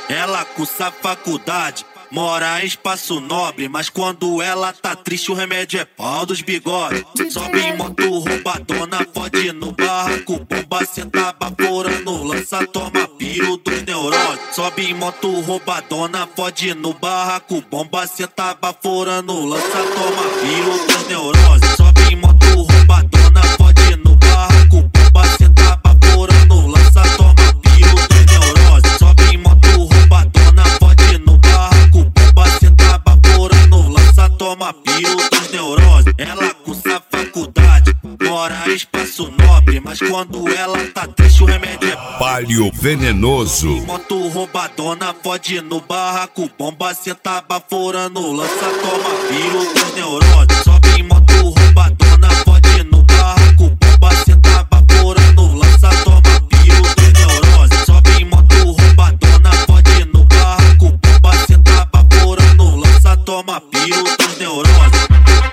Ela cursa faculdade, mora em espaço nobre, mas quando ela tá triste o remédio é pau dos bigodes. Sobe em moto roubadona, fode no barraco, bomba senta baforando, lança toma piro dos neuroses. Sobe em moto roubadona, fode no barraco, bomba senta baforando, lança toma piro dos neuroses. Sobe em moto roubadona, fode no barraco, bomba senta baforando, lança toma piro dos neuroses. Sobe em moto roubadona, fode no barraco, bomba senta baforando, lança toma piro dos neuroses. Ela cursa faculdade, mora em espaço nobre, mas quando ela tá triste o remédio é Palio venenoso. moto roubadona, fode no barraco, bomba senta baforando, lança toma piro dos neuroses. Sobe em moto roubadona, fode no barraco, bomba senta baforando, lança toma piro dos neuroses. Sobe em moto roubadona, fode no barraco, bomba senta baforando, lança toma piro dos neuroses.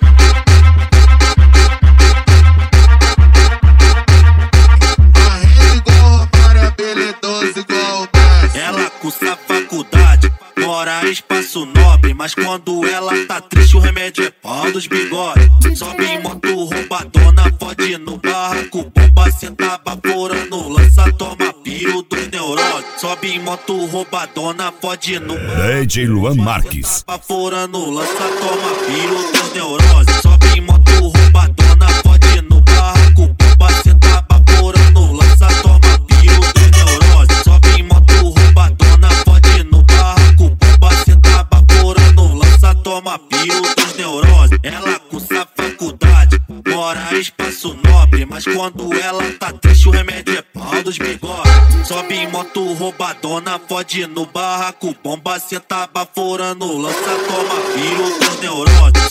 Ela cursa faculdade, mora em espaço nobre, mas quando ela tá triste o remédio é pau dos bigodes. Sobe em moto roubadona, fode no barraco, bomba senta baforando, lança toma piro dos neuroses. Sobe em moto roubadona, fode no DJ Luan Marques. baforando, lança toma piro dos neuroses. Sobe em moto roubadona, fode no barraco, bomba senta baforando, lança toma piro dos neuroses. Sobe em moto roubadona, fode no barraco, bomba senta baforando, lança toma piro dos neuroses. Ela cursa faculdade, mora em espaço nobre, mas quando ela tá triste o remédio é pau dos bigodes. Sobe em moto roubadona, fode no barraco, bomba senta baforando, lança toma piro dos neuroses.